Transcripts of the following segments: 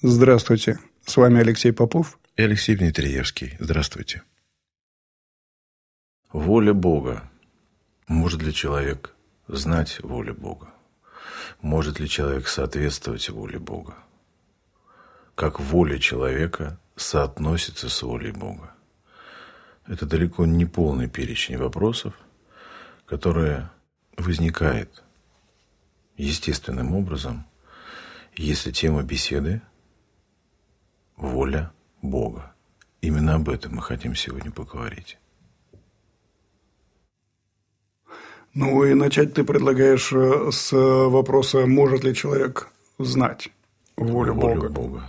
Здравствуйте. С вами Алексей Попов и Алексей Дмитриевский. Здравствуйте. Воля Бога. Может ли человек знать волю Бога? Может ли человек соответствовать воле Бога? Как воля человека соотносится с волей Бога? Это далеко не полный перечень вопросов, которые возникают естественным образом, если тема беседы – воля Бога. Именно об этом мы хотим сегодня поговорить. Ну и начать ты предлагаешь с вопроса, может ли человек знать волю Бога?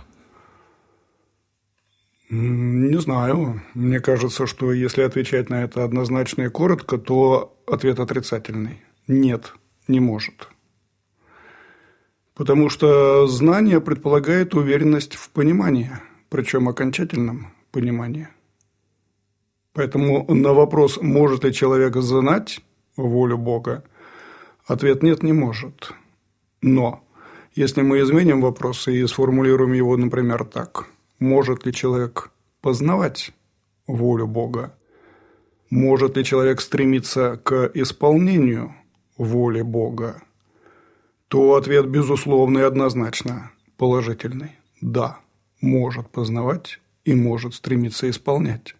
Не знаю. Мне кажется, что если отвечать на это однозначно и коротко, то ответ отрицательный. Нет, не может. Потому что знание предполагает уверенность в понимании, причем окончательном понимании. Поэтому на вопрос, может ли человек знать волю Бога, ответ нет, не может. Но если мы изменим вопрос и сформулируем его, например, так: может ли человек познавать волю Бога? Может ли человек стремиться к исполнению воли Бога? То ответ, безусловно и однозначно положительный. Да, может познавать и может стремиться исполнять.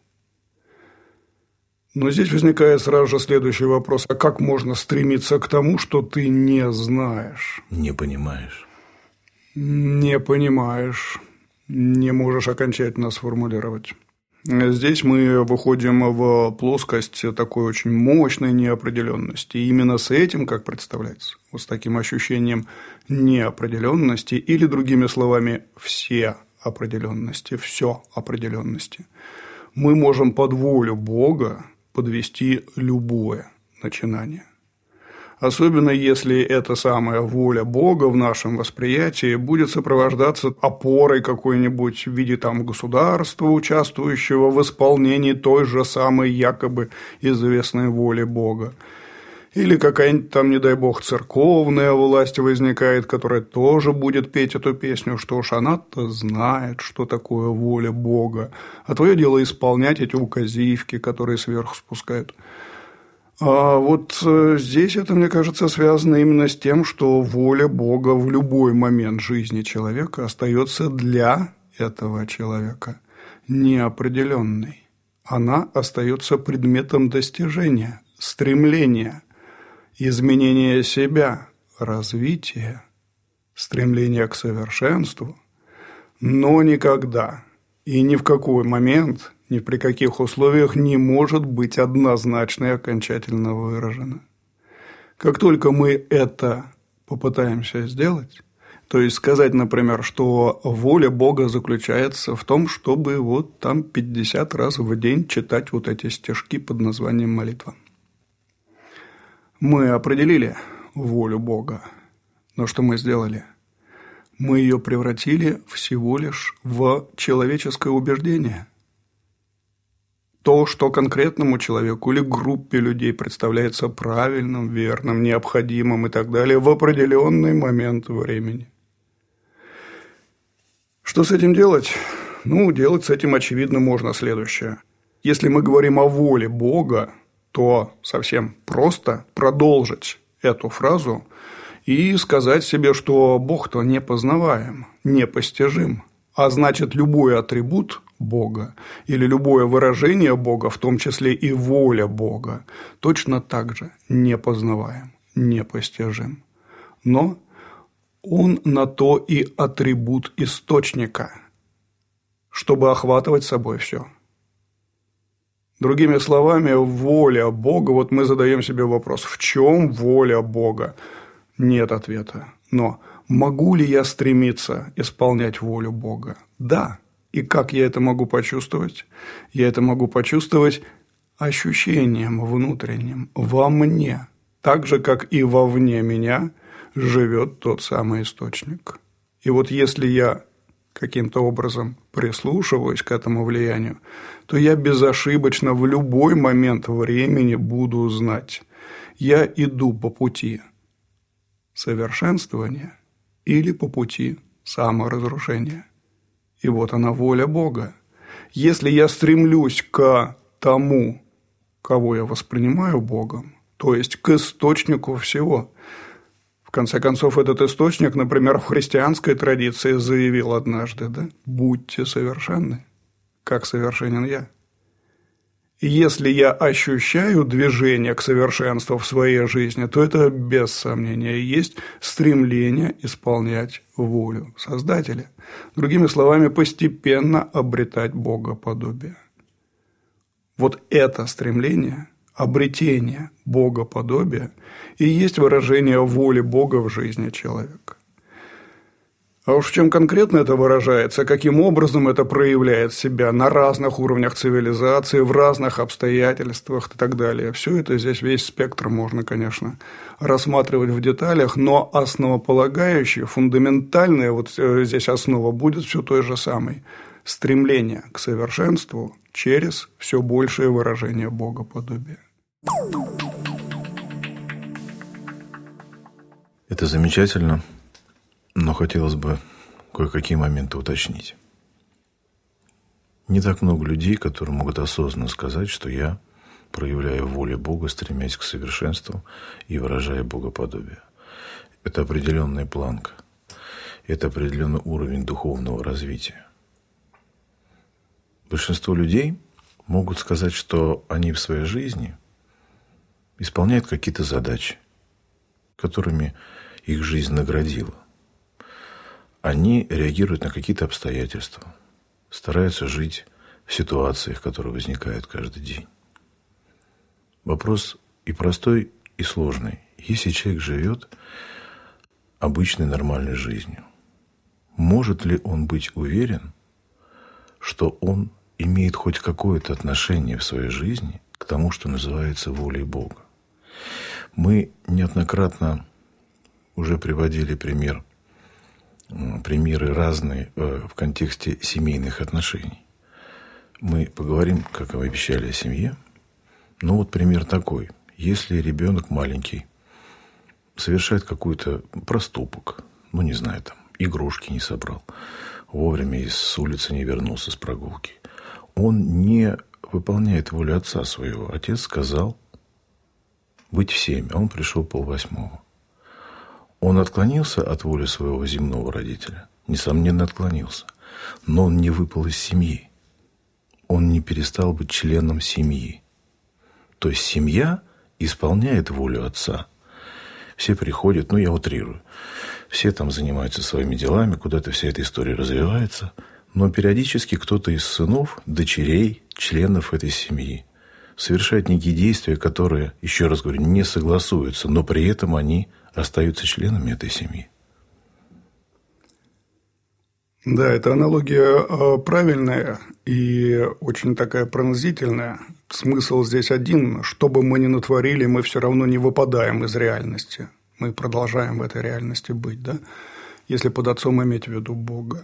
Но здесь возникает сразу же следующий вопрос. А как можно стремиться к тому, что ты не знаешь? Не понимаешь. Не понимаешь. Не можешь окончательно сформулировать. Здесь мы выходим в плоскость такой очень мощной неопределенности. И именно с этим, как представляется, вот с таким ощущением неопределенности, или, другими словами, все определенности, все определенности, мы можем под волю Бога подвести любое начинание. Особенно если эта самая воля Бога в нашем восприятии будет сопровождаться опорой какой-нибудь в виде государства, участвующего в исполнении той же самой якобы известной воли Бога. Или какая-нибудь не дай бог, церковная власть возникает, которая тоже будет петь эту песню. Что ж, она-то знает, что такое воля Бога. А твое дело исполнять эти указивки, которые сверху спускают. А вот здесь это, мне кажется, связано именно с тем, что воля Бога в любой момент жизни человека остается для этого человека неопределенной. Она остается предметом достижения, стремления, изменения себя, развития, стремления к совершенству, но никогда и ни в какой момент, ни при каких условиях не может быть однозначно и окончательно выражено. Как только мы это попытаемся сделать, то есть сказать, например, что воля Бога заключается в том, чтобы 50 раз в день читать эти стишки под названием молитва. Мы определили волю Бога, но что мы сделали? Мы ее превратили всего лишь в человеческое убеждение. То, что конкретному человеку или группе людей представляется правильным, верным, необходимым и так далее в определенный момент времени. Что с этим делать? Делать с этим, очевидно, можно следующее. Если мы говорим о воле Бога, то совсем просто продолжить эту фразу и сказать себе, что Бог-то непознаваем, непостижим, а значит, любой атрибут Бога или любое выражение Бога, в том числе и воля Бога, точно так же непознаваем, непостижим. Но он на то и атрибут источника, чтобы охватывать собой все. Другими словами, воля Бога, мы задаем себе вопрос, в чем воля Бога? Нет ответа. Но могу ли я стремиться исполнять волю Бога? Да. И как я это могу почувствовать? Я это могу почувствовать ощущением внутренним во мне, так же, как и вовне меня живет тот самый источник. И если я каким-то образом прислушиваюсь к этому влиянию, то я безошибочно в любой момент времени буду знать, я иду по пути совершенствования или по пути саморазрушения. И вот она воля Бога. Если я стремлюсь к тому, кого я воспринимаю Богом, то есть к источнику всего. В конце концов, этот источник, например, в христианской традиции заявил однажды, да, «Будьте совершенны, как совершенен я». И если я ощущаю движение к совершенству в своей жизни, то это, без сомнения, есть стремление исполнять волю Создателя. Другими словами, постепенно обретать богоподобие. Вот это стремление, обретение богоподобия и есть выражение воли Бога в жизни человека. А уж в чем конкретно это выражается, каким образом это проявляет себя на разных уровнях цивилизации, в разных обстоятельствах и так далее. Все это здесь, весь спектр можно, конечно, рассматривать в деталях, но основополагающее, фундаментальная вот здесь основа будет все той же самой. Стремление к совершенству через все большее выражение богоподобия. Это замечательно. Но хотелось бы кое-какие моменты уточнить. Не так много людей, которые могут осознанно сказать, что я проявляю волю Бога, стремясь к совершенству и выражая богоподобие. Это определенная планка. Это определенный уровень духовного развития. Большинство людей могут сказать, что они в своей жизни исполняют какие-то задачи, которыми их жизнь наградила. Они реагируют на какие-то обстоятельства, стараются жить в ситуациях, которые возникают каждый день. Вопрос и простой, и сложный. Если человек живет обычной нормальной жизнью, может ли он быть уверен, что он имеет хоть какое-то отношение в своей жизни к тому, что называется волей Бога? Мы неоднократно уже приводили примеры разные в контексте семейных отношений. Мы поговорим, как и обещали, о семье. Но вот пример такой. Если ребенок маленький совершает какой-то проступок, не знаю, там, игрушки не собрал, вовремя с улицы не вернулся с прогулки, он не выполняет волю отца своего. Отец сказал быть в 7, а он пришел 7:30. Он отклонился от воли своего земного родителя? Несомненно, отклонился. Но он не выпал из семьи. Он не перестал быть членом семьи. То есть семья исполняет волю отца. Все приходят, я утрирую, все там занимаются своими делами, куда-то вся эта история развивается, но периодически кто-то из сынов, дочерей, членов этой семьи совершает некие действия, которые, еще раз говорю, не согласуются, но при этом они остаются членами этой семьи. Да, эта аналогия правильная и очень такая пронзительная. Смысл здесь один. Что бы мы ни натворили, мы все равно не выпадаем из реальности. Мы продолжаем в этой реальности быть, да? Если под отцом иметь в виду Бога.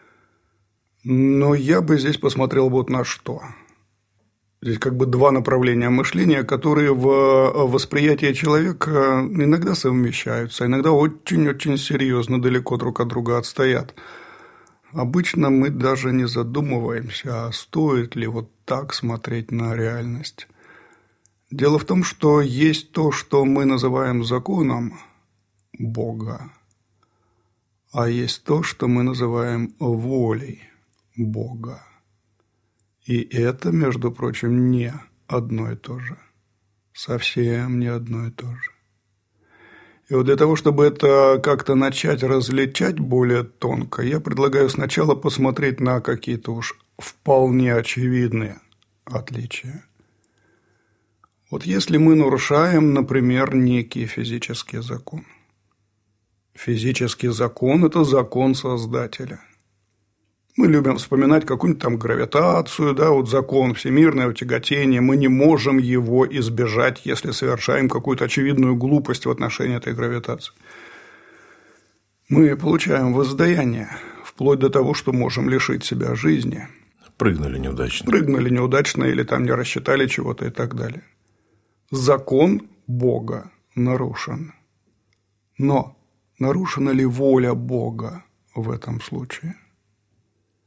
Но я бы здесь посмотрел вот на что. Здесь как бы два направления мышления, которые в восприятии человека иногда совмещаются, иногда очень-очень серьезно далеко друг от друга отстоят. Обычно мы даже не задумываемся, а стоит ли вот так смотреть на реальность. Дело в том, что есть то, что мы называем законом Бога, а есть то, что мы называем волей Бога. И это, между прочим, не одно и то же. Совсем не одно и то же. И вот для того, чтобы это как-то начать различать более тонко, я предлагаю сначала посмотреть на какие-то уж вполне очевидные отличия. Вот если мы нарушаем, например, некий физический закон. Физический закон – это закон Создателя. Мы любим вспоминать какую-нибудь там гравитацию, да, вот закон всемирное тяготение. Мы не можем его избежать, если совершаем какую-то очевидную глупость в отношении этой гравитации. Мы получаем воздаяние, вплоть до того, что можем лишить себя жизни. Прыгнули неудачно или там не рассчитали чего-то и так далее. Закон Бога нарушен. Но нарушена ли воля Бога в этом случае?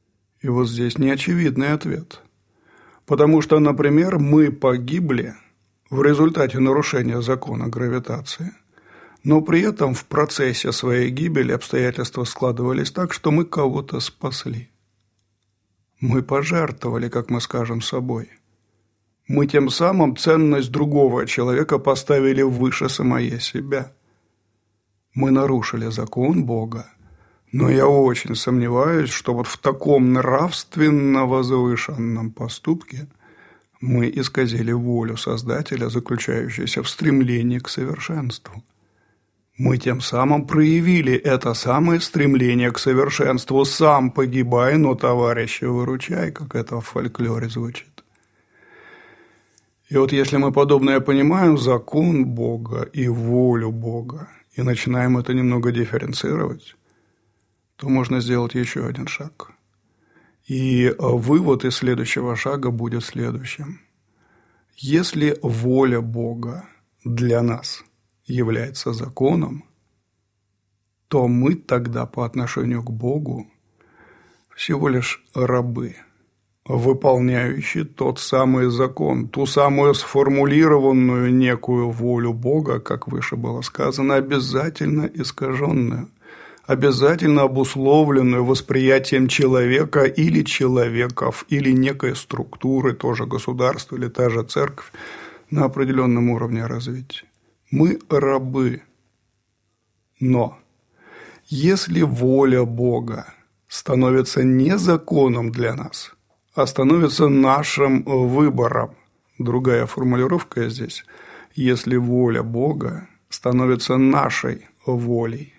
И вот здесь неочевидный ответ. Потому что, например, мы погибли в результате нарушения закона гравитации, но при этом в процессе своей гибели обстоятельства складывались так, что мы кого-то спасли. Мы пожертвовали, как мы скажем, собой. Мы тем самым ценность другого человека поставили выше самое себя. Мы нарушили закон Бога, но я очень сомневаюсь, что вот в таком нравственно возвышенном поступке мы исказили волю Создателя, заключающуюся в стремлении к совершенству. Мы тем самым проявили это самое стремление к совершенству, сам погибай, но товарища выручай, как это в фольклоре звучит. И вот если мы подобное понимаем, закон Бога и волю Бога, и начинаем это немного дифференцировать, то можно сделать еще один шаг. И вывод из следующего шага будет следующим. Если воля Бога для нас является законом, то мы тогда по отношению к Богу всего лишь рабы, выполняющие тот самый закон, ту самую сформулированную некую волю Бога, как выше было сказано, обязательно искаженную, обязательно обусловленную восприятием человека или человеков, или некой структуры, тоже государства, или та же церковь на определенном уровне развития. Мы рабы. Но если воля Бога становится не законом для нас, а становится нашим выбором, другая формулировка здесь, если воля Бога становится нашей волей,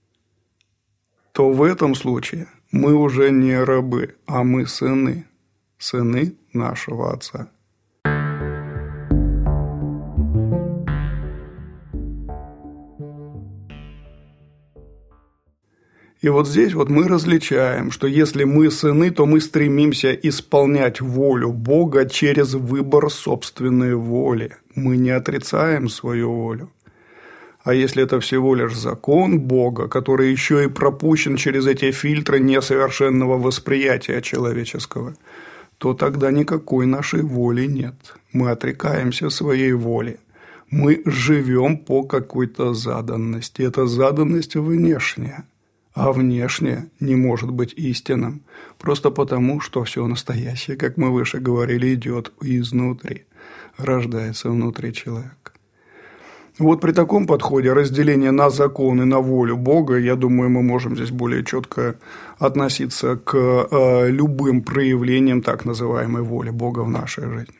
то в этом случае мы уже не рабы, а мы сыны, сыны нашего Отца. И вот здесь вот мы различаем, что если мы сыны, то мы стремимся исполнять волю Бога через выбор собственной воли. Мы не отрицаем свою волю. А если это всего лишь закон Бога, который еще и пропущен через эти фильтры несовершенного восприятия человеческого, то тогда никакой нашей воли нет. Мы отрекаемся своей воли. Мы живем по какой-то заданности. Эта заданность внешняя. А внешнее не может быть истинным, просто потому, что все настоящее, как мы выше говорили, идет изнутри, рождается внутри человека. Вот при таком подходе разделение на закон и на волю Бога, я думаю, мы можем здесь более четко относиться к любым проявлениям так называемой воли Бога в нашей жизни.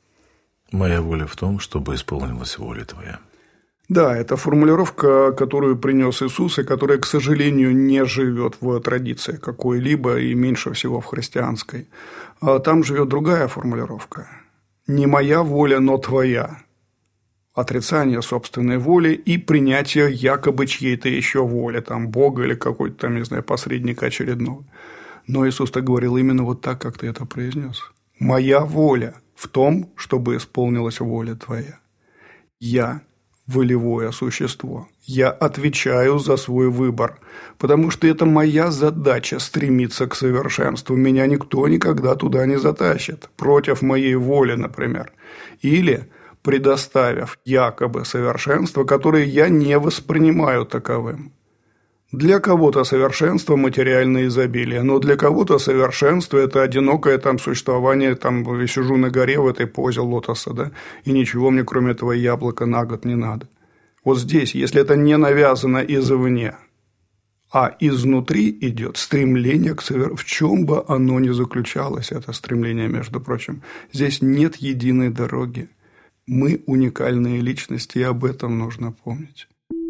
Моя воля в том, чтобы исполнилась воля Твоя. Да, это формулировка, которую принес Иисус, и которая, к сожалению, не живет в традиции какой-либо, и меньше всего в христианской. Там живет другая формулировка. «Не моя воля, но твоя». Отрицание собственной воли и принятие якобы чьей-то еще воли, там Бога или какой-то там, не знаю, посредника очередного. Но Иисус-то говорил именно вот так, как ты это произнес. «Моя воля в том, чтобы исполнилась воля твоя». Я волевое существо. Я отвечаю за свой выбор, потому что это моя задача стремиться к совершенству. Меня никто никогда туда не затащит, против моей воли, например. Или предоставив якобы совершенство, которое я не воспринимаю таковым. Для кого-то совершенство – материальное изобилие, но для кого-то совершенство – это одинокое там существование, там я сижу на горе в этой позе лотоса, да, и ничего мне кроме этого яблока на год не надо. Вот здесь, если это не навязано извне, а изнутри идет стремление к совершенству, в чем бы оно ни заключалось, это стремление, между прочим, здесь нет единой дороги. Мы уникальные личности, и об этом нужно помнить.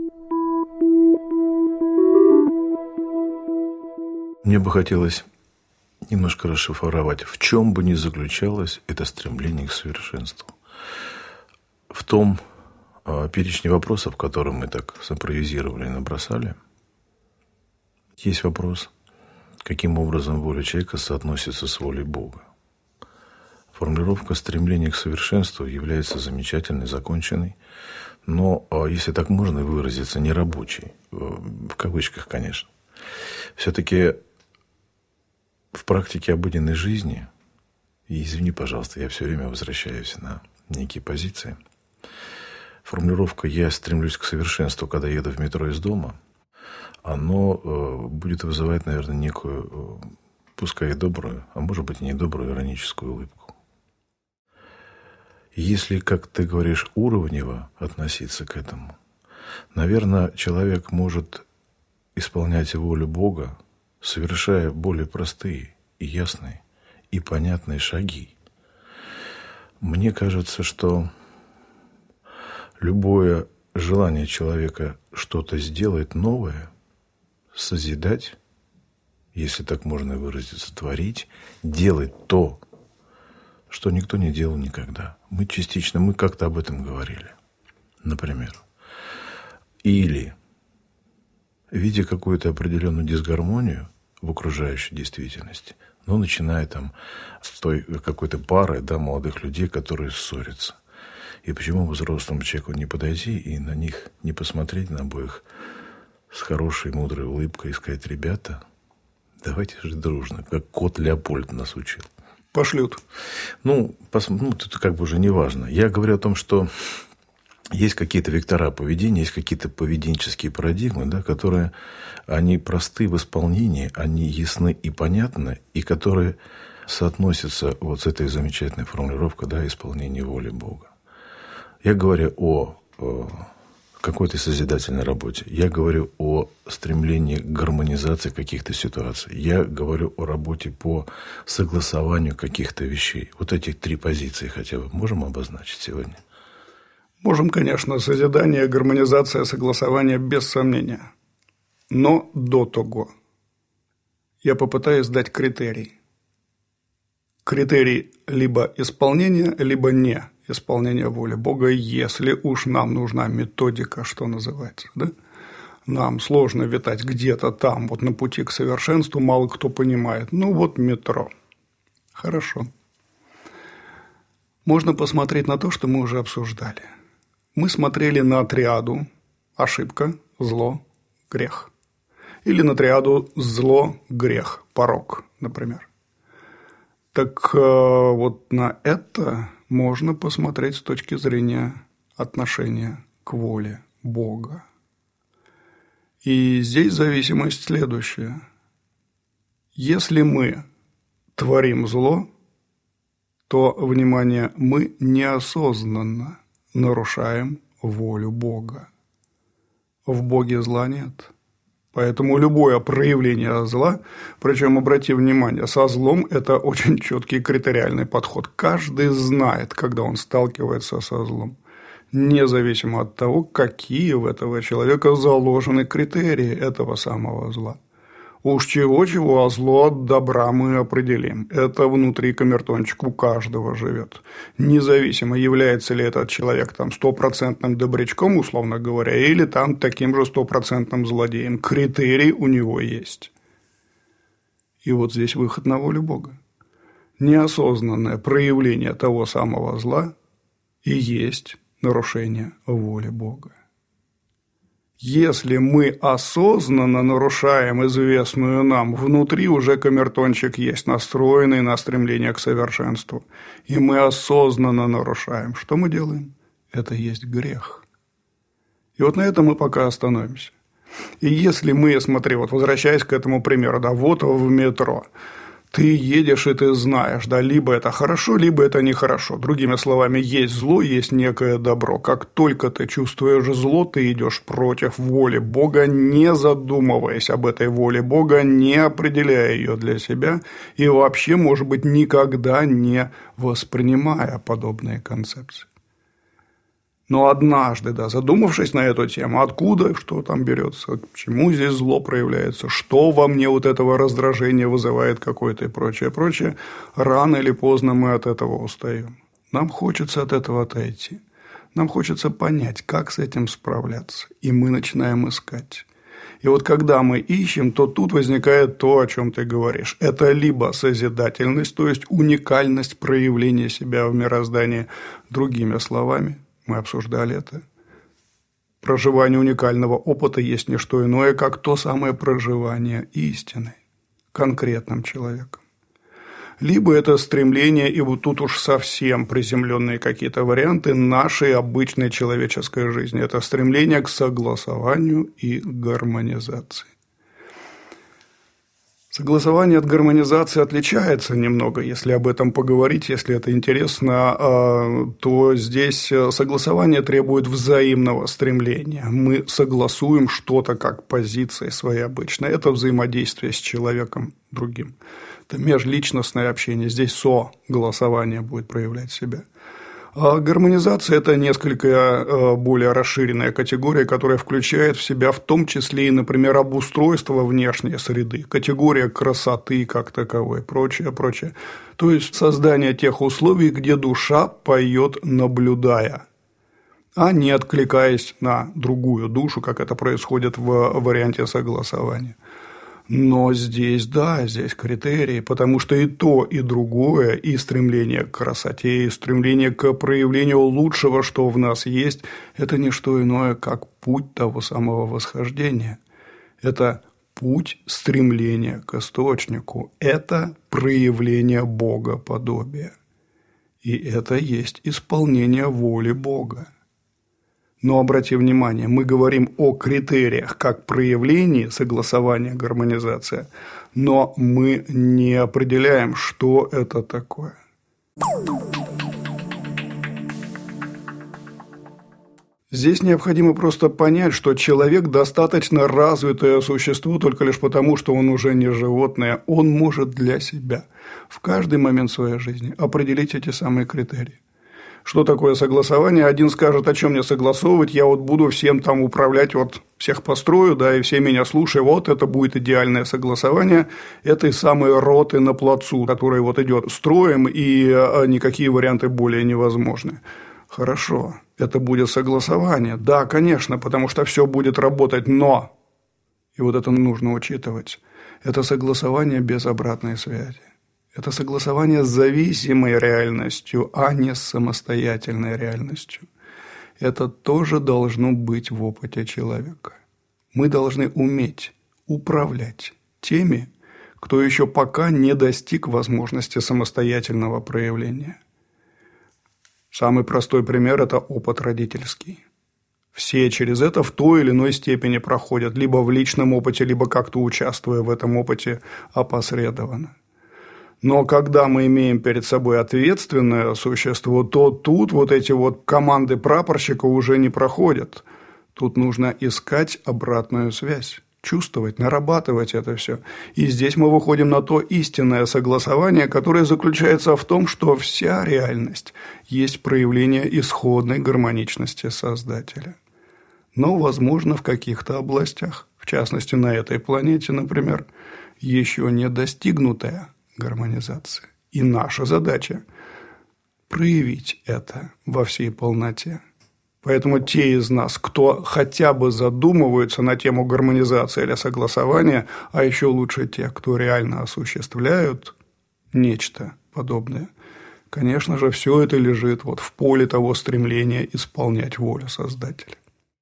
Мне бы хотелось немножко расшифровать, в чем бы ни заключалось это стремление к совершенству. В том перечне вопросов, которые мы так симпровизировали и набросали, есть вопрос, каким образом воля человека соотносится с волей Бога. Формулировка стремления к совершенству является замечательной, законченной, но, если так можно выразиться, нерабочей, в кавычках, конечно. Все-таки в практике обыденной жизни, и извини, пожалуйста, я все время возвращаюсь на некие позиции, формулировка «я стремлюсь к совершенству, когда еду в метро из дома», оно будет вызывать, наверное, некую, пускай и добрую, а может быть и недобрую ироническую улыбку. Если, как ты говоришь, уровнево относиться к этому, наверное, человек может исполнять волю Бога, совершая более простые и ясные и понятные шаги. Мне кажется, что любое желание человека что-то сделать новое, созидать, если так можно выразиться, творить, делать то, что никто не делал никогда. Мы как-то об этом говорили, например. Или, видя какую-то определенную дисгармонию в окружающей действительности, начиная там с той какой-то пары, молодых людей, которые ссорятся. И почему взрослому человеку не подойти и на них не посмотреть, на обоих, с хорошей, мудрой улыбкой и сказать: ребята, давайте жить дружно, как кот Леопольд нас учил. Пошлют. Тут как бы уже не важно. Я говорю о том, что есть какие-то вектора поведения, есть какие-то поведенческие парадигмы, которые, они просты в исполнении, они ясны и понятны, и которые соотносятся с этой замечательной формулировкой, исполнение воли Бога. Я говорю о какой-то созидательной работе. Я говорю о стремлении к гармонизации каких-то ситуаций. Я говорю о работе по согласованию каких-то вещей. Этих 3 позиции хотя бы можем обозначить сегодня? Можем, конечно. Созидание, гармонизация, согласование без сомнения. Но до того я попытаюсь дать критерий. Критерий либо исполнения, либо не исполнения воли Бога, если уж нам нужна методика, что называется. Нам сложно витать где-то там, на пути к совершенству, мало кто понимает. Метро. Хорошо. Можно посмотреть на то, что мы уже обсуждали. Мы смотрели на триаду ошибка, зло, грех. Или на триаду зло, грех, порок, например. Так на это можно посмотреть с точки зрения отношения к воле Бога. И здесь зависимость следующая. Если мы творим зло, то, внимание, мы неосознанно нарушаем волю Бога. В Боге зла нет. Поэтому любое проявление зла, причем, обрати внимание, со злом это очень четкий критериальный подход. Каждый знает, когда он сталкивается со злом, независимо от того, какие в этого человека заложены критерии этого самого зла. Уж чего-чего, а зло от добра мы определим. Это внутри камертончика у каждого живет. Независимо, является ли этот человек стопроцентным добрячком, условно говоря, или таким же стопроцентным злодеем. Критерий у него есть. И здесь выход на волю Бога. Неосознанное проявление того самого зла и есть нарушение воли Бога. Если мы осознанно нарушаем известную нам, внутри уже камертончик есть, настроенный на стремление к совершенству. И мы осознанно нарушаем. Что мы делаем? Это есть грех. И на этом мы пока остановимся. И если мы, смотри, возвращаясь к этому примеру, в метро, ты едешь и ты знаешь, либо это хорошо, либо это нехорошо. Другими словами, есть зло, есть некое добро. Как только ты чувствуешь зло, ты идешь против воли Бога, не задумываясь об этой воле Бога, не определяя ее для себя и вообще, может быть, никогда не воспринимая подобные концепции. Но однажды, задумавшись на эту тему, откуда, что там берется, почему здесь зло проявляется, что во мне этого раздражения вызывает какое-то и прочее, рано или поздно мы от этого устаем. Нам хочется от этого отойти. Нам хочется понять, как с этим справляться. И мы начинаем искать. И когда мы ищем, то тут возникает то, о чем ты говоришь. Это либо созидательность, то есть уникальность проявления себя в мироздании, другими словами. Мы обсуждали это. Проживание уникального опыта есть не что иное, как то самое проживание истины конкретным человеком. либо это стремление, и вот тут уж совсем приземленные какие-то варианты нашей обычной человеческой жизни. Это стремление к согласованию и гармонизации. Согласование от гармонизации отличается немного, если об этом поговорить, если это интересно, то здесь согласование требует взаимного стремления. Мы согласуем что-то как позиции свои обычно. Это взаимодействие с человеком другим. Это межличностное общение. Здесь согласование будет проявлять себя. А гармонизация – это несколько более расширенная категория, которая включает в себя в том числе и, например, обустройство внешней среды, категория красоты как таковой, прочее, прочее. То есть создание тех условий, где душа поет, наблюдая, а не откликаясь на другую душу, как это происходит в варианте согласования. Но здесь, да, здесь критерии, потому что и то, и другое, и стремление к красоте, и стремление к проявлению лучшего, что в нас есть, это не что иное, как путь того самого восхождения. Это путь стремления к источнику, это проявление богоподобия. И это есть исполнение воли Бога. Но обрати внимание, мы говорим о критериях как проявлении согласования, гармонизация, но мы не определяем, что это такое. Здесь необходимо просто понять, что человек достаточно развитое существо только лишь потому, что он уже не животное. Он может для себя в каждый момент своей жизни определить эти самые критерии. Что такое согласование? Один скажет, о чем мне согласовывать, я вот буду всем там управлять, вот всех построю, да, и все меня слушают, вот это будет идеальное согласование этой самой роты на плацу, которая вот идет строем, и никакие варианты более невозможны. Хорошо, это будет согласование, да, конечно, потому что все будет работать, но, и вот это нужно учитывать, это согласование без обратной связи. Это согласование с зависимой реальностью, а не с самостоятельной реальностью. Это тоже должно быть в опыте человека. Мы должны уметь управлять теми, кто еще пока не достиг возможности самостоятельного проявления. Самый простой пример – это опыт родительский. Все через это в той или иной степени проходят, либо в личном опыте, либо как-то участвуя в этом опыте опосредованно. Но когда мы имеем перед собой ответственное существо, то тут вот эти вот команды прапорщика уже не проходят. Тут нужно искать обратную связь, чувствовать, нарабатывать это все. И здесь мы выходим на то истинное согласование, которое заключается в том, что вся реальность есть проявление исходной гармоничности Создателя. Но, возможно, в каких-то областях, в частности на этой планете, например, еще не достигнутая гармонизация. И наша задача – проявить это во всей полноте. Поэтому те из нас, кто хотя бы задумываются на тему гармонизации или согласования, а еще лучше те, кто реально осуществляют нечто подобное, конечно же, все это лежит вот в поле того стремления исполнять волю Создателя.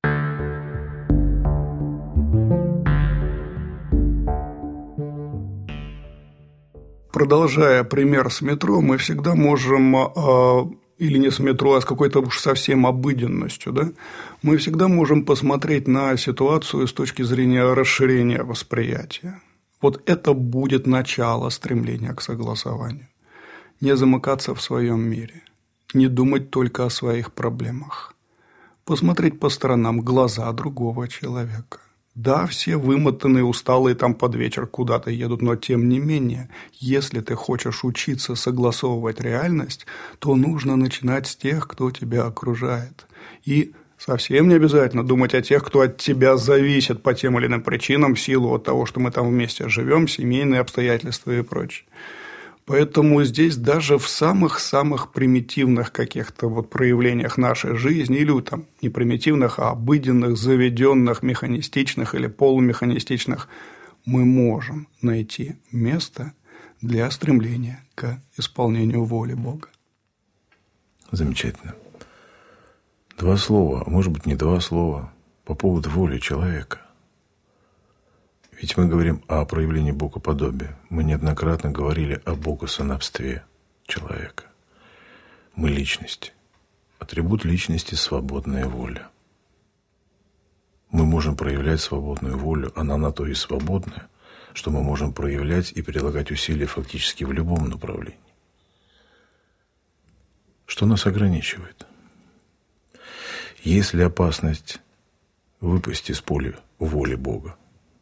Продолжая пример с метро, мы всегда можем, или не с метро, а с какой-то уж совсем обыденностью, да, мы всегда можем посмотреть на ситуацию с точки зрения расширения восприятия. Вот это будет начало стремления к согласованию. Не замыкаться в своем мире, не думать только о своих проблемах. Посмотреть по сторонам глаза другого человека. Да, все вымотанные, усталые там под вечер куда-то едут, но тем не менее, если ты хочешь учиться согласовывать реальность, то нужно начинать с тех, кто тебя окружает. И совсем не обязательно думать о тех, кто от тебя зависит по тем или иным причинам, в силу от того, что мы там вместе живем, семейные обстоятельства и прочее. Поэтому здесь даже в самых-самых примитивных каких-то вот проявлениях нашей жизни, или там не примитивных, а обыденных, заведенных, механистичных или полумеханистичных, мы можем найти место для стремления к исполнению воли Бога. Замечательно. 2 слова, а может быть не 2 слова, по поводу воли человека. Ведь мы говорим о проявлении богоподобия. Мы неоднократно говорили о богосыновстве человека. Мы личность. Атрибут личности – свободная воля. Мы можем проявлять свободную волю, она на то и свободная, что мы можем проявлять и прилагать усилия фактически в любом направлении. Что нас ограничивает? Есть ли опасность выпасть из поля воли Бога?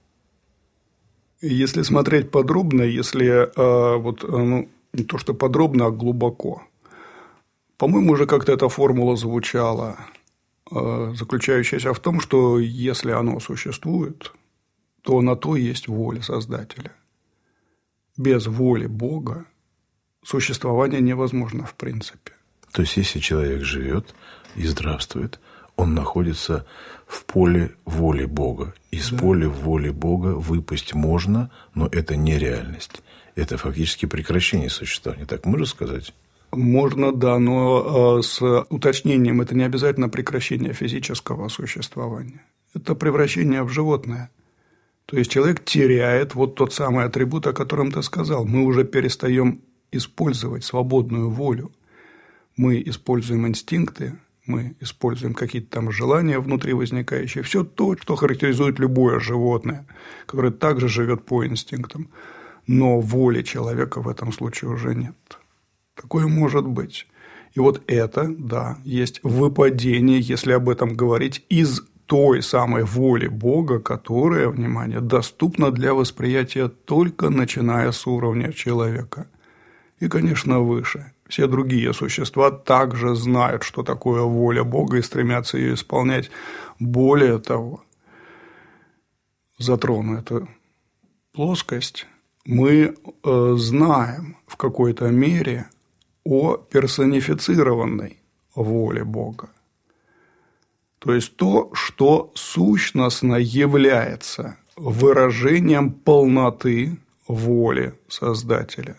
Если смотреть подробно, если не то что подробно, а глубоко, по-моему, уже как-то эта формула звучала, заключающаяся в том, что если оно существует, то на то есть воля Создателя. Без воли Бога существование невозможно в принципе. То есть, если человек живет и здравствует, он находится в поле воли Бога. Из поля воли Бога выпасть можно, но это не реальность. Это фактически прекращение существования. Так можно сказать? Можно, да, но с уточнением, это не обязательно прекращение физического существования. Это превращение в животное. То есть, человек теряет вот тот самый атрибут, о котором ты сказал. Мы уже перестаем использовать свободную волю. Мы используем инстинкты, мы используем какие-то там желания внутри возникающие. Все то, что характеризует любое животное, которое также живет по инстинктам. Но воли человека в этом случае уже нет. Такое может быть. И вот это, да, есть выпадение, если об этом говорить, из той самой воли Бога, которая, внимание, доступна для восприятия только начиная с уровня человека. И, конечно, выше. Все другие существа также знают, что такое воля Бога, и стремятся ее исполнять. Более того, затрону эту плоскость, мы знаем в какой-то мере о персонифицированной воле Бога. То есть то, что сущностно является выражением полноты воли Создателя.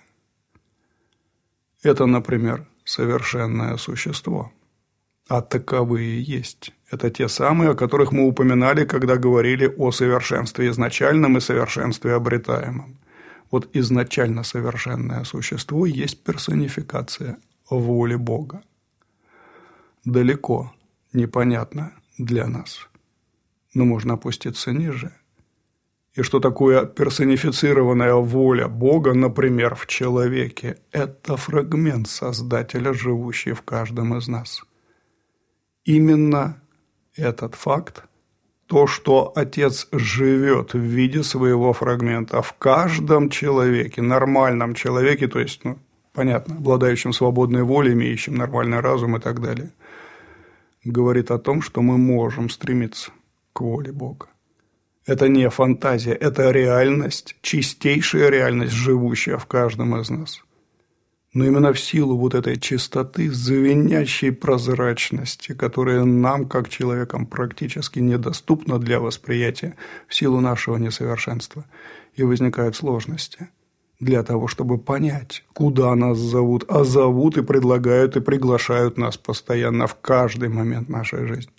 Это, например, совершенное существо. А таковые есть. Это те самые, о которых мы упоминали, когда говорили о совершенстве изначальном и совершенстве обретаемом. Вот изначально совершенное существо есть персонификация воли Бога. Далеко непонятно для нас, но можно опуститься ниже. И что такое персонифицированная воля Бога, например, в человеке? Это фрагмент Создателя, живущий в каждом из нас. Именно этот факт, то, что Отец живет в виде своего фрагмента в каждом человеке, нормальном человеке, то есть, понятно, обладающем свободной волей, имеющим нормальный разум и так далее, говорит о том, что мы можем стремиться к воле Бога. Это не фантазия, это реальность, чистейшая реальность, живущая в каждом из нас. Но именно в силу вот этой чистоты, звенящей прозрачности, которая нам, как человекам, практически недоступна для восприятия в силу нашего несовершенства, и возникают сложности для того, чтобы понять, куда нас зовут, а зовут и предлагают, и приглашают нас постоянно в каждый момент нашей жизни.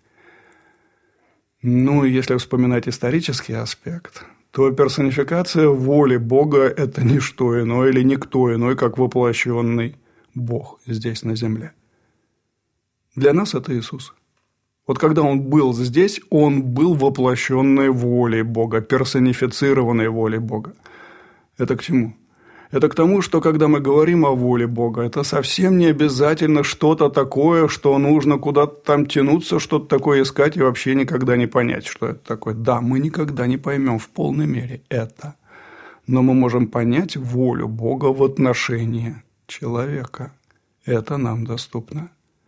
Если вспоминать исторический аспект, то персонификация воли Бога – это не что иное или никто иной, как воплощенный Бог здесь на земле. Для нас это Иисус. Вот когда Он был здесь, Он был воплощенной волей Бога, персонифицированной волей Бога. Это к чему? Это к тому, что когда мы говорим о воле Бога, это совсем не обязательно что-то такое, что нужно куда-то там тянуться, что-то такое искать и вообще никогда не понять, что это такое. Да, мы никогда не поймем в полной мере это, но мы можем понять волю Бога в отношении человека. Это нам доступно.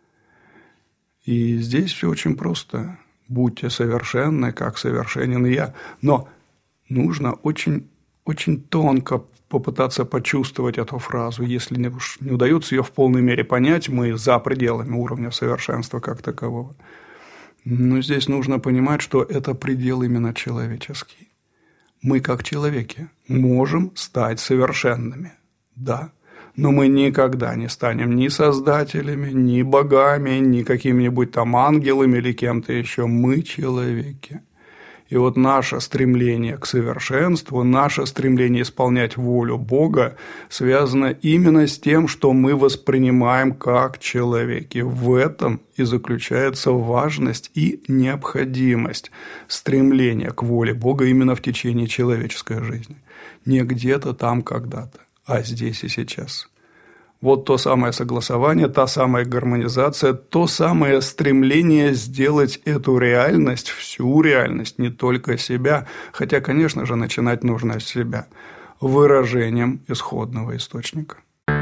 И здесь все очень просто. Будьте совершенны, как совершенен я. Но нужно очень, очень тонко попытаться почувствовать эту фразу. Если не удается ее в полной мере понять, мы за пределами уровня совершенства как такового. Но здесь нужно понимать, что это предел именно человеческий. Мы, как человеки, можем стать совершенными, да, но мы никогда не станем ни создателями, ни богами, ни какими-нибудь там ангелами или кем-то еще. Мы человеки. И вот наше стремление к совершенству, наше стремление исполнять волю Бога связано именно с тем, что мы воспринимаем как человеки. В этом и заключается важность и необходимость стремления к воле Бога именно в течение человеческой жизни. Не где-то там когда-то, а здесь и сейчас. Вот то самое согласование, та самая гармонизация, то самое стремление сделать эту реальность, всю реальность, не только себя, хотя, конечно же, начинать нужно с себя, выражением исходного источника.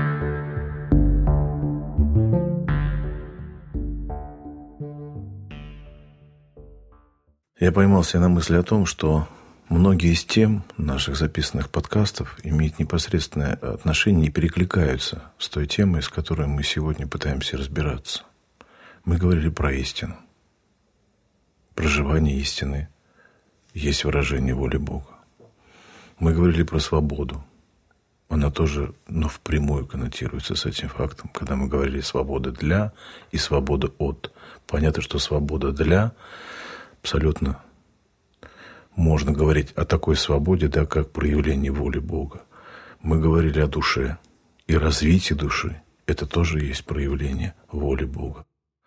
Я поймал себя на мысли о том, что многие из тем наших записанных подкастов имеют непосредственное отношение и перекликаются с той темой, с которой мы сегодня пытаемся разбираться. Мы говорили про истину. Проживание истины есть выражение воли Бога. Мы говорили про свободу. Она тоже, впрямую коннотируется с этим фактом, когда мы говорили свобода для и свобода от. Понятно, что свобода для абсолютно можно говорить о такой свободе, да, как проявление воли Бога. Мы говорили о душе. И развитие души – это тоже есть проявление воли Бога.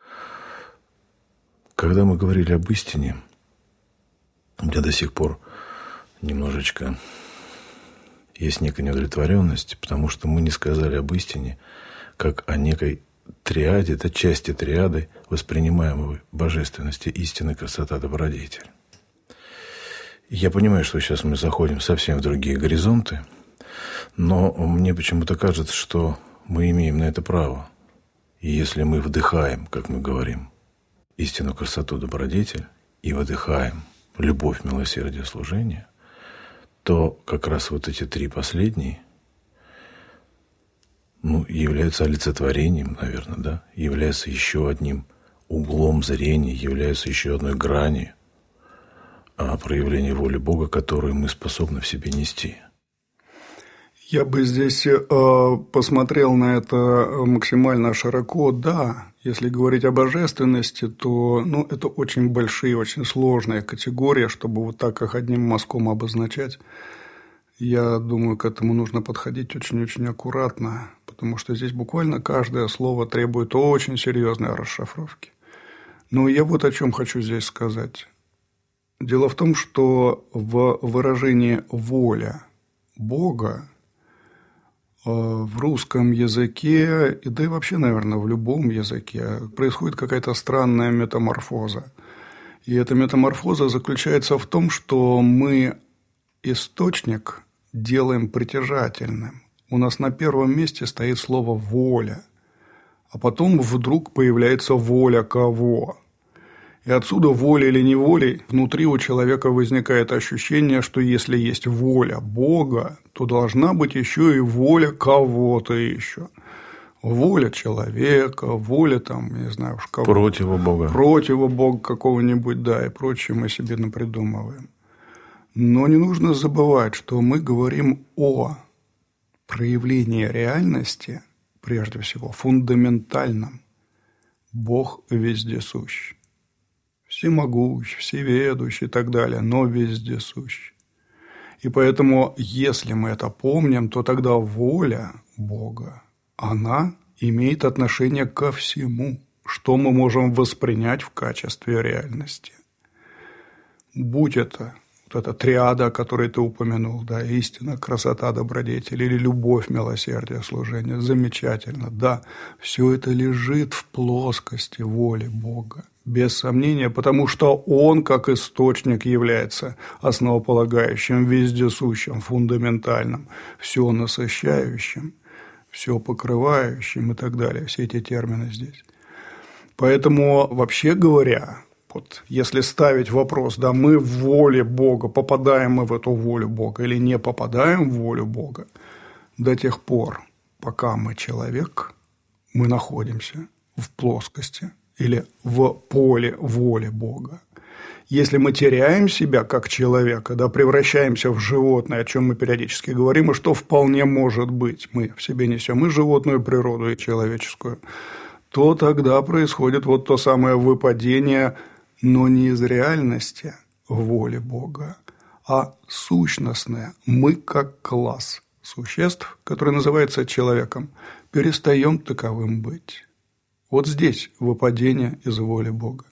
Когда мы говорили об истине, у меня до сих пор немножечко есть некая неудовлетворенность, потому что мы не сказали об истине как о некой триаде, это части триады, воспринимаемой божественности, истины, красота, добродетель. Я понимаю, что сейчас мы заходим совсем в другие горизонты, но мне почему-то кажется, что мы имеем на это право. И если мы вдыхаем, как мы говорим, истину, красоту, добродетель, и выдыхаем любовь, милосердие, служение, то как раз вот эти три последние, являются олицетворением, наверное, да, являются еще одним углом зрения, являются еще одной гранью проявления воли Бога, которую мы способны в себе нести. Я бы здесь посмотрел на это максимально широко. Да, если говорить о божественности, то это очень большие, очень сложные категории, чтобы вот так их одним мазком обозначать. Я думаю, к этому нужно подходить очень-очень аккуратно, потому что здесь буквально каждое слово требует очень серьезной расшифровки. Но я вот о чем хочу здесь сказать. Дело в том, что в выражении «воля Бога» в русском языке, да и вообще, наверное, в любом языке, происходит какая-то странная метаморфоза. И эта метаморфоза заключается в том, что мы источник делаем притяжательным. У нас на первом месте стоит слово «воля», а потом вдруг появляется воля кого. И отсюда волей или неволей внутри у человека возникает ощущение, что если есть воля Бога, то должна быть еще и воля кого-то еще. Воля человека, воля не знаю уж кого. Противобога. Противобога какого-нибудь, да, и прочее мы себе напридумываем. Но не нужно забывать, что мы говорим о проявлении реальности, прежде всего, фундаментальном. Бог вездесущ. Всемогущ, всеведущий и так далее, но вездесущ. И поэтому, если мы это помним, то тогда воля Бога, она имеет отношение ко всему, что мы можем воспринять в качестве реальности. Будь это вот эта триада, о которой ты упомянул, да, истина, красота, добродетель, или любовь, милосердие, служение, замечательно, да, все это лежит в плоскости воли Бога. Без сомнения, потому что Он, как источник, является основополагающим, вездесущим, фундаментальным, все насыщающим, все покрывающим и так далее. Все эти термины здесь. Поэтому, вообще говоря, вот если ставить вопрос, да, мы в воле Бога, попадаем мы в эту волю Бога или не попадаем в волю Бога, до тех пор, пока мы человек, мы находимся в плоскости или в поле воли Бога. Если мы теряем себя как человека, да, превращаемся в животное, о чем мы периодически говорим, и что вполне может быть, мы в себе несем и животную природу, и человеческую, то тогда происходит вот то самое выпадение, но не из реальности, воле Бога, а сущностное. Мы, как класс существ, который называется человеком, перестаем таковым быть. Вот здесь выпадение из воли Бога.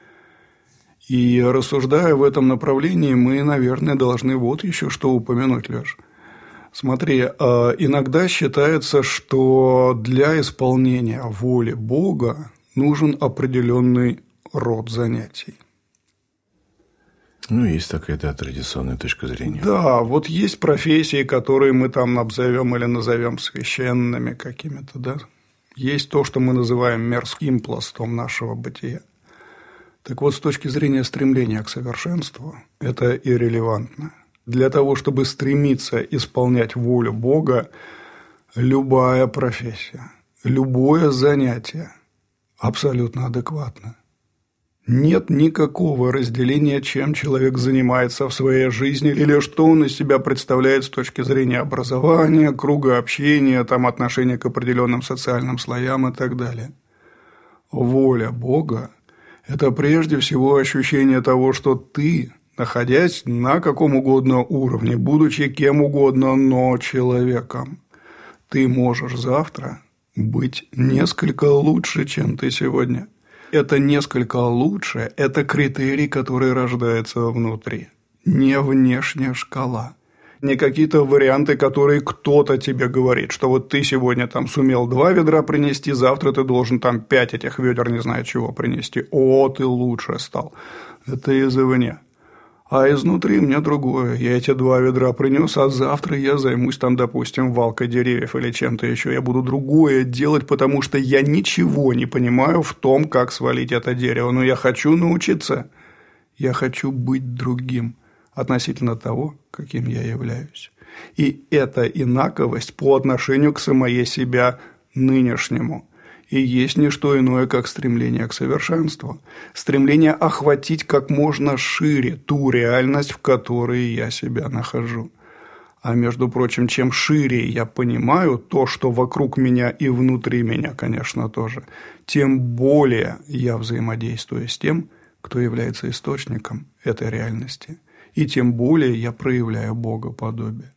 И рассуждая в этом направлении, мы, наверное, должны вот еще что упомянуть, Леш. Смотри, иногда считается, что для исполнения воли Бога нужен определенный род занятий. Ну, есть такая, да, традиционная точка зрения. Да, вот есть профессии, которые мы там обзовем или назовем священными какими-то, да. Есть то, что мы называем мирским пластом нашего бытия. Так вот, с точки зрения стремления к совершенству, это иррелевантно. Для того, чтобы стремиться исполнять волю Бога, любая профессия, любое занятие абсолютно адекватно. Нет никакого разделения, чем человек занимается в своей жизни или что он из себя представляет с точки зрения образования, круга общения, там, отношения к определенным социальным слоям и так далее. Воля Бога – это прежде всего ощущение того, что ты, находясь на каком угодно уровне, будучи кем угодно, но человеком, ты можешь завтра быть несколько лучше, чем ты сегодня. Это несколько лучше – это критерий, который рождается внутри, не внешняя шкала. Не какие-то варианты, которые кто-то тебе говорит, что вот ты сегодня там сумел 2 ведра принести, завтра ты должен там 5 этих ведер не знаю чего принести. О, ты лучше стал. Это извне. А изнутри у меня другое. Я эти 2 ведра принес, а завтра я займусь там, допустим, валкой деревьев или чем-то еще. Я буду другое делать, потому что я ничего не понимаю в том, как свалить это дерево. Но я хочу научиться. Я хочу быть другим относительно того, каким я являюсь. И эта инаковость по отношению к самое себя нынешнему и есть не что иное, как стремление к совершенству, стремление охватить как можно шире ту реальность, в которой я себя нахожу. А между прочим, чем шире я понимаю то, что вокруг меня и внутри меня, конечно, тоже, тем более я взаимодействую с тем, кто является источником этой реальности, и тем более я проявляю богоподобие.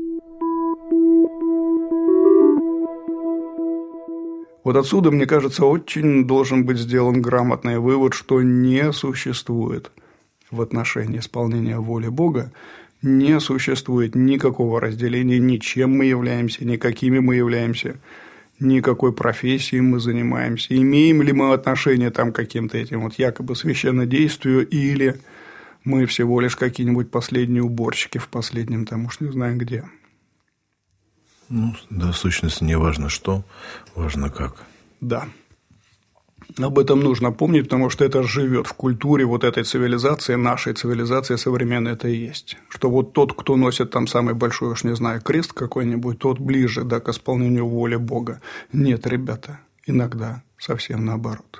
Вот отсюда, мне кажется, очень должен быть сделан грамотный вывод, что не существует в отношении исполнения воли Бога, не существует никакого разделения, ни чем мы являемся, ни какими мы являемся, никакой профессией мы занимаемся, имеем ли мы отношение там к каким-то этим вот якобы священнодействию, или мы всего лишь какие-нибудь последние уборщики в последнем там уж не знаю где. Ну, да, сущность не важно что, важно как. Да. Об этом нужно помнить, потому что это живет в культуре вот этой цивилизации, нашей цивилизации современной это и есть. Что вот тот, кто носит там самый большой, уж не знаю, крест какой-нибудь, тот ближе, да, к исполнению воли Бога. Нет, ребята, иногда совсем наоборот.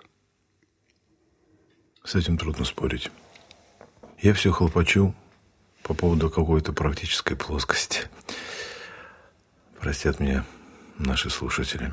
С этим трудно спорить. Я все хлопочу по поводу какой-то практической плоскости. Простят меня наши слушатели.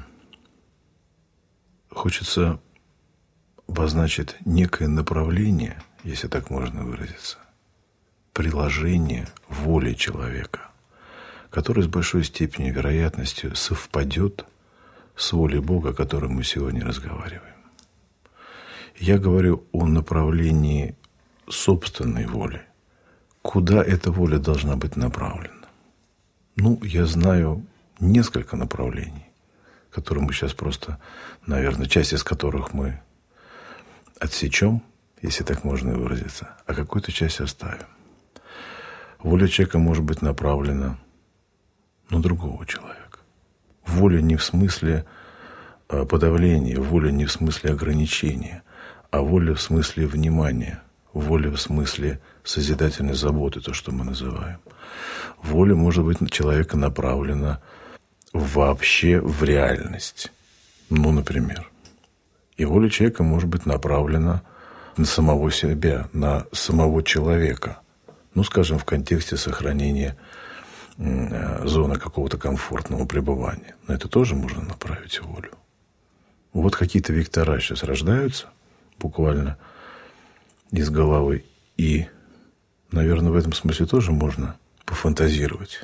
Хочется обозначить некое направление, если так можно выразиться, приложение воли человека, которое с большой степенью вероятностью совпадет с волей Бога, о которой мы сегодня разговариваем. Я говорю о направлении собственной воли. Куда эта воля должна быть направлена? Ну, я знаю несколько направлений, которые мы сейчас просто, наверное, часть из которых мы отсечем, если так можно выразиться, а какую-то часть оставим. Воля человека может быть направлена на другого человека. Воля не в смысле подавления, воля не в смысле ограничения, а воля в смысле внимания, воля в смысле созидательной заботы, то, что мы называем. Воля может быть человека направлена вообще в реальность. Ну, например. И воля человека может быть направлена на самого себя, на самого человека. Ну, скажем, в контексте сохранения зоны какого-то комфортного пребывания. На это тоже можно направить волю. Вот какие-то вектора сейчас рождаются буквально из головы. И Наверное, в этом смысле тоже можно пофантазировать.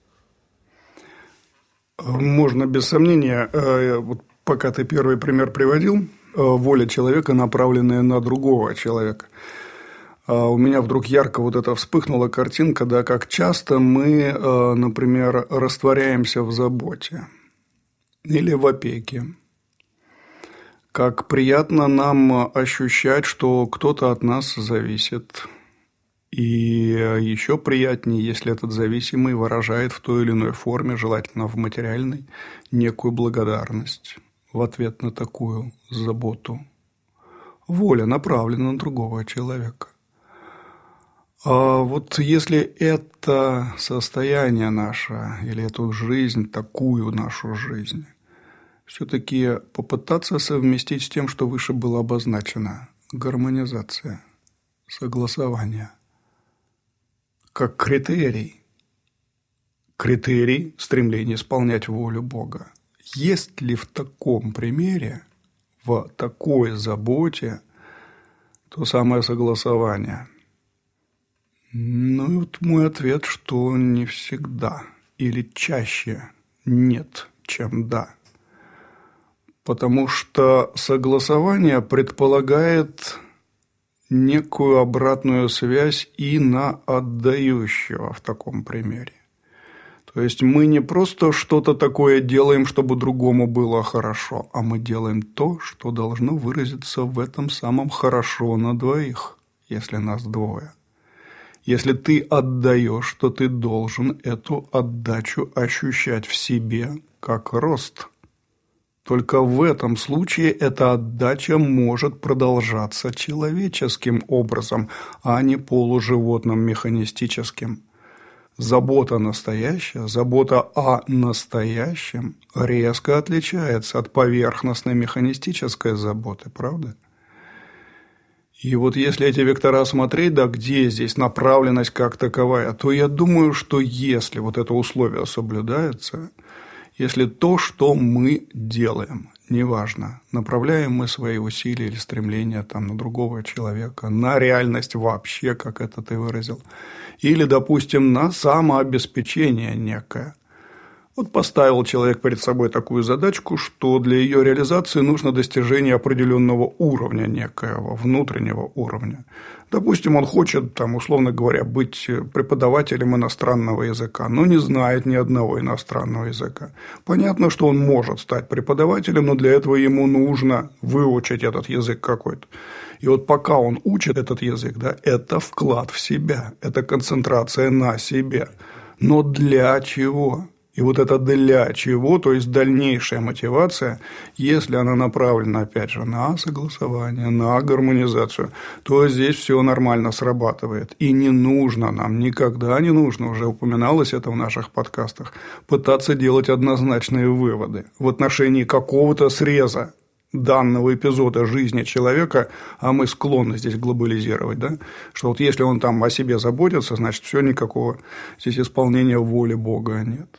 Можно без сомнения. Вот пока ты первый пример приводил, воля человека, направленная на другого человека. У меня вдруг ярко вот это вспыхнула картинка, да, как часто мы, например, растворяемся в заботе или в опеке. Как приятно нам ощущать, что кто-то от нас зависит. И еще приятнее, если этот зависимый выражает в той или иной форме, желательно в материальной, некую благодарность в ответ на такую заботу. Воля направлена на другого человека. А вот если это состояние наше, или эту жизнь, такую нашу жизнь, все-таки попытаться совместить с тем, что выше было обозначено, гармонизация, согласование, как критерий стремления исполнять волю Бога. Есть ли в таком примере, в такой заботе, то самое согласование? Ну и вот мой ответ, что не всегда или чаще нет, чем да. Потому что согласование предполагает некую обратную связь и на отдающего в таком примере. То есть мы не просто что-то такое делаем, чтобы другому было хорошо, а мы делаем то, что должно выразиться в этом самом хорошо на двоих, если нас двое. Если ты отдаешь, то ты должен эту отдачу ощущать в себе как рост. Только в этом случае эта отдача может продолжаться человеческим образом, а не полуживотным механистическим. Забота настоящая, забота о настоящем резко отличается от поверхностной механистической заботы, правда? И вот если эти вектора смотреть, да, где здесь направленность как таковая, то я думаю, что если вот это условие соблюдается, если то, что мы делаем, неважно, направляем мы свои усилия или стремления там, на другого человека, на реальность вообще, как это ты выразил, или, допустим, на самообеспечение некое. Вот поставил человек перед собой такую задачку, что для ее реализации нужно достижение определенного уровня некоего, внутреннего уровня. Допустим, он хочет, там, условно говоря, быть преподавателем иностранного языка, но не знает ни одного иностранного языка. Понятно, что он может стать преподавателем, но для этого ему нужно выучить этот язык какой-то. И вот пока он учит этот язык, да, это вклад в себя, это концентрация на себе. Но для чего? И вот это для чего, то есть дальнейшая мотивация, если она направлена, опять же, на согласование, на гармонизацию, то здесь все нормально срабатывает. И не нужно нам, никогда не нужно, уже упоминалось это в наших подкастах, пытаться делать однозначные выводы в отношении какого-то среза данного эпизода жизни человека, а мы склонны здесь глобализировать, да? Что вот если он там о себе заботится, значит, все, никакого здесь исполнения воли Бога нет.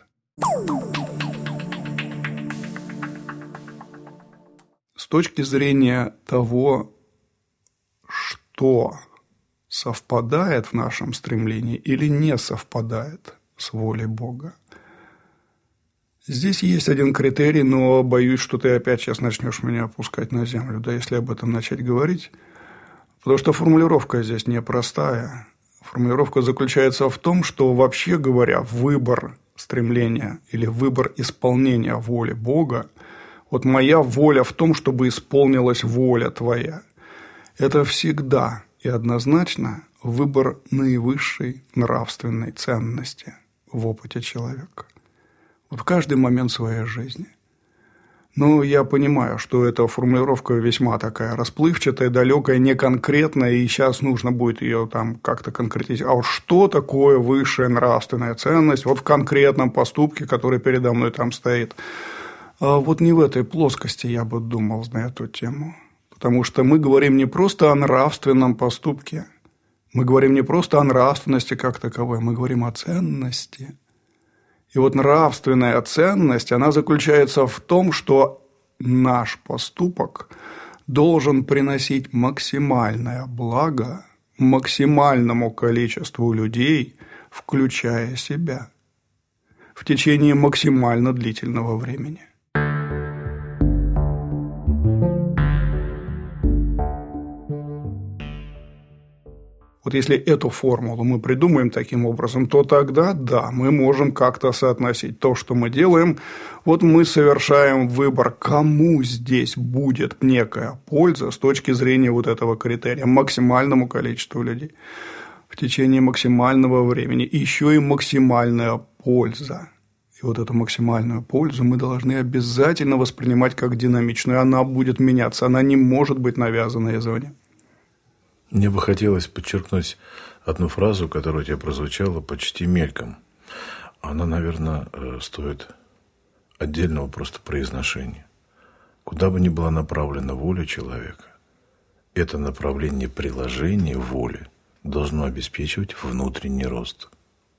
С точки зрения того, что совпадает в нашем стремлении или не совпадает с волей Бога, здесь есть один критерий, но боюсь, что ты опять сейчас начнешь меня опускать на землю, да, если об этом начать говорить, потому что формулировка здесь непростая. Формулировка заключается в том, что, вообще говоря, выбор стремления или выбор исполнения воли Бога, вот моя воля в том, чтобы исполнилась воля твоя, это всегда и однозначно выбор наивысшей нравственной ценности в опыте человека. Вот в каждый момент своей жизни. Но я понимаю, что эта формулировка весьма такая расплывчатая, далекая, неконкретная, и сейчас нужно будет ее там как-то конкретизировать. А вот что такое высшая нравственная ценность вот в конкретном поступке, который передо мной там стоит? А вот не в этой плоскости я бы думал на эту тему. Потому что мы говорим не просто о нравственном поступке, мы говорим не просто о нравственности как таковой, мы говорим о ценности. И вот нравственная ценность, она заключается в том, что наш поступок должен приносить максимальное благо максимальному количеству людей, включая себя, в течение максимально длительного времени. Вот если эту формулу мы придумаем таким образом, то тогда, да, мы можем как-то соотносить то, что мы делаем. Вот мы совершаем выбор, кому здесь будет некая польза с точки зрения вот этого критерия, максимальному количеству людей в течение максимального времени. И еще и максимальная польза. И вот эту максимальную пользу мы должны обязательно воспринимать как динамичную. Она будет меняться, она не может быть навязана извне. Мне бы хотелось подчеркнуть одну фразу, которая у тебя прозвучала почти мельком. Она, наверное, стоит отдельного просто произношения. Куда бы ни была направлена воля человека, это направление приложения воли должно обеспечивать внутренний рост.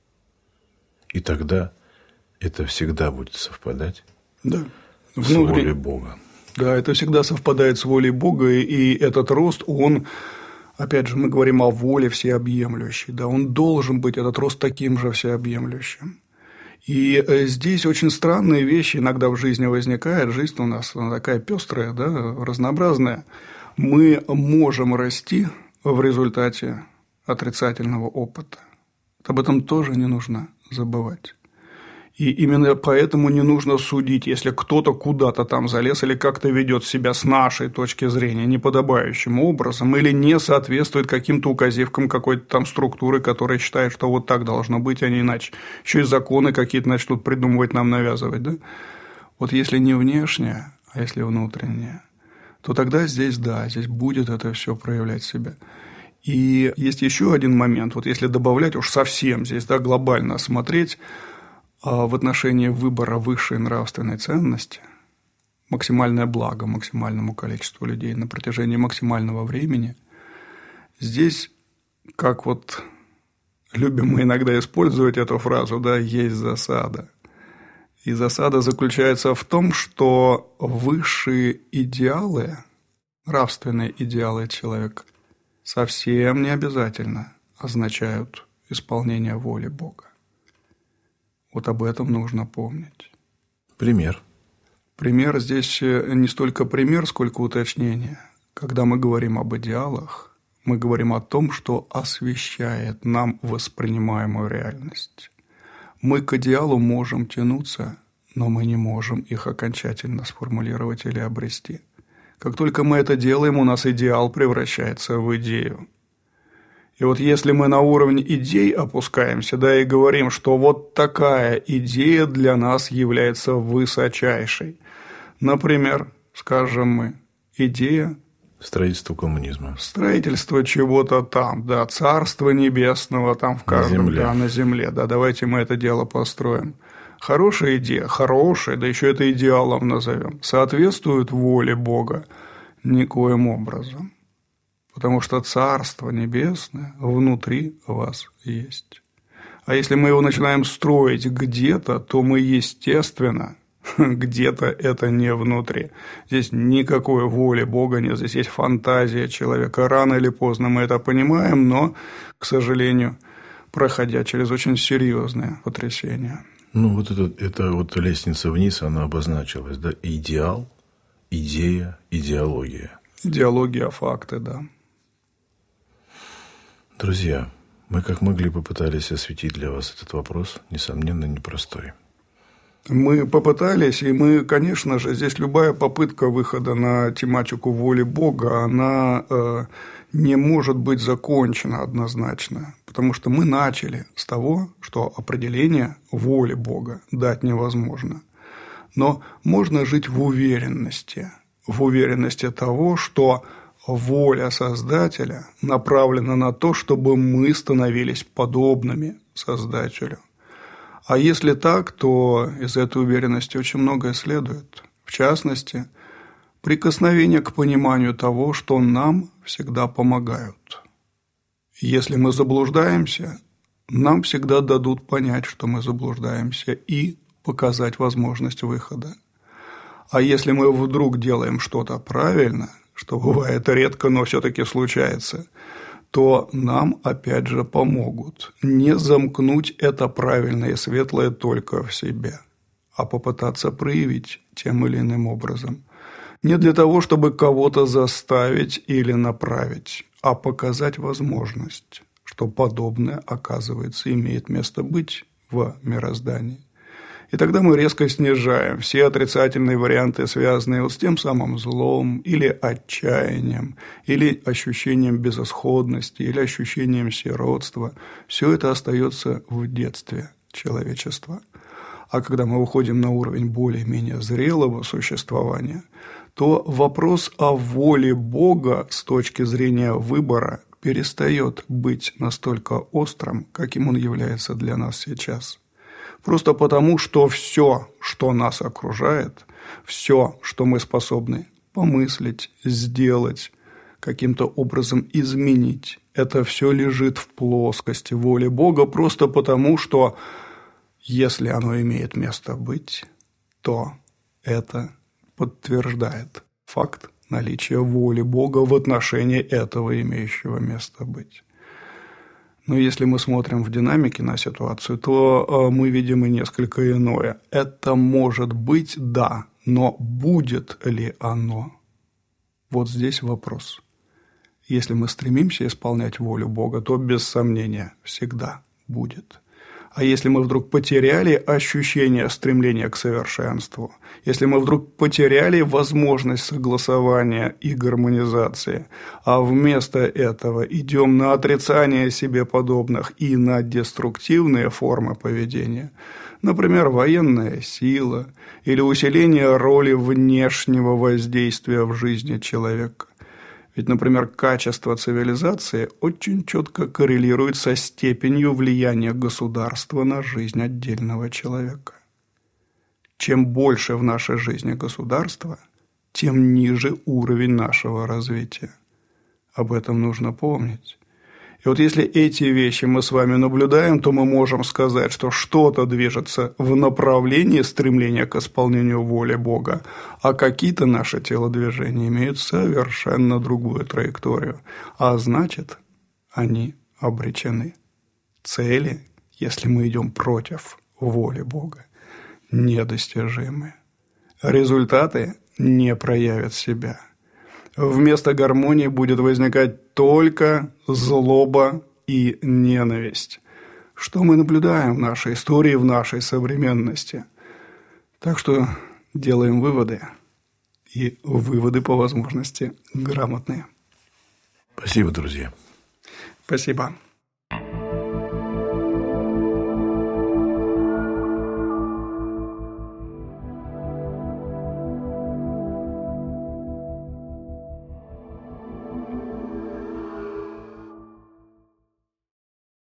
И тогда это всегда будет совпадать с волей Бога. Да, это всегда совпадает с волей Бога, и этот рост, он... Опять же, мы говорим о воле всеобъемлющей, да, он должен быть, этот рост, таким же всеобъемлющим. И здесь очень странные вещи иногда в жизни возникают. Жизнь у нас она такая пестрая, да, разнообразная. Мы можем расти в результате отрицательного опыта. Об этом тоже не нужно забывать. И именно поэтому не нужно судить, если кто-то куда-то там залез или как-то ведет себя с нашей точки зрения неподобающим образом или не соответствует каким-то указивкам какой-то там структуры, которая считает, что вот так должно быть, а не иначе. Еще и законы какие-то начнут придумывать, нам навязывать. Да? Вот если не внешнее, а если внутреннее, то тогда здесь, да, здесь будет это все проявлять себя. И есть еще один момент, вот если добавлять уж совсем здесь, да, глобально смотреть, в отношении выбора высшей нравственной ценности, максимальное благо максимальному количеству людей на протяжении максимального времени, здесь, как вот любим мы иногда использовать эту фразу, да, есть засада. И засада заключается в том, что высшие идеалы, нравственные идеалы человека совсем не обязательно означают исполнение воли Бога. Вот об этом нужно помнить. Пример. Пример здесь не столько пример, сколько уточнение. Когда мы говорим об идеалах, мы говорим о том, что освещает нам воспринимаемую реальность. Мы к идеалу можем тянуться, но мы не можем их окончательно сформулировать или обрести. Как только мы это делаем, у нас идеал превращается в идею. И вот если мы на уровне идей опускаемся, да, и говорим, что вот такая идея для нас является высочайшей. Например, скажем мы, идея строительства коммунизма. Строительство чего-то там, да, Царства Небесного там в каждом, да, на земле, да, давайте мы это дело построим. Хорошая идея, хорошая, да еще это идеалом назовем, соответствует воле Бога никоим образом. Потому что Царство Небесное внутри вас есть. А если мы его начинаем строить где-то, то мы, естественно, где-то это не внутри. Здесь никакой воли Бога нет, здесь есть фантазия человека. Рано или поздно мы это понимаем, но, к сожалению, проходя через очень серьезные потрясения. Ну, вот это вот лестница вниз, она обозначилась, да? Идеал, идея, идеология. Идеология, факты, да. Друзья, мы как могли попытались осветить для вас этот вопрос, несомненно, непростой. Мы попытались, и мы, конечно же, здесь любая попытка выхода на тематику воли Бога, она не может быть закончена однозначно, потому что мы начали с того, что определение воли Бога дать невозможно. Но можно жить в уверенности того, что воля Создателя направлена на то, чтобы мы становились подобными Создателю. А если так, то из этой уверенности очень многое следует. В частности, прикосновение к пониманию того, что нам всегда помогают. Если мы заблуждаемся, нам всегда дадут понять, что мы заблуждаемся, и показать возможность выхода. А если мы вдруг делаем что-то правильно, что бывает редко, но все-таки случается, то нам опять же помогут не замкнуть это правильное и светлое только в себе, а попытаться проявить тем или иным образом. Не для того, чтобы кого-то заставить или направить, а показать возможность, что подобное, оказывается, имеет место быть в мироздании. И тогда мы резко снижаем все отрицательные варианты, связанные с тем самым злом, или отчаянием, или ощущением безысходности, или ощущением сиротства. Все это остается в детстве человечества. А когда мы выходим на уровень более-менее зрелого существования, то вопрос о воле Бога с точки зрения выбора перестает быть настолько острым, каким он является для нас сейчас. Просто потому, что все, что нас окружает, все, что мы способны помыслить, сделать, каким-то образом изменить, это все лежит в плоскости воли Бога, просто потому, что если оно имеет место быть, то это подтверждает факт наличия воли Бога в отношении этого имеющего место быть. Но если мы смотрим в динамике на ситуацию, то мы видим и несколько иное. Это может быть, да, но будет ли оно? Вот здесь вопрос. Если мы стремимся исполнять волю Бога, то без сомнения всегда будет. А если мы вдруг потеряли ощущение стремления к совершенству, если мы вдруг потеряли возможность согласования и гармонизации, а вместо этого идем на отрицание себе подобных и на деструктивные формы поведения, например, военная сила или усиление роли внешнего воздействия в жизни человека. Ведь, например, качество цивилизации очень четко коррелирует со степенью влияния государства на жизнь отдельного человека. Чем больше в нашей жизни государства, тем ниже уровень нашего развития. Об этом нужно помнить. И вот если эти вещи мы с вами наблюдаем, то мы можем сказать, что что-то движется в направлении стремления к исполнению воли Бога, а какие-то наши телодвижения имеют совершенно другую траекторию, а значит, они обречены. Цели, если мы идем против воли Бога, недостижимы. Результаты не проявят себя. Вместо гармонии будет возникать только злоба и ненависть, что мы наблюдаем в нашей истории, в нашей современности. Так что делаем выводы, и выводы по возможности грамотные. Спасибо, друзья. Спасибо.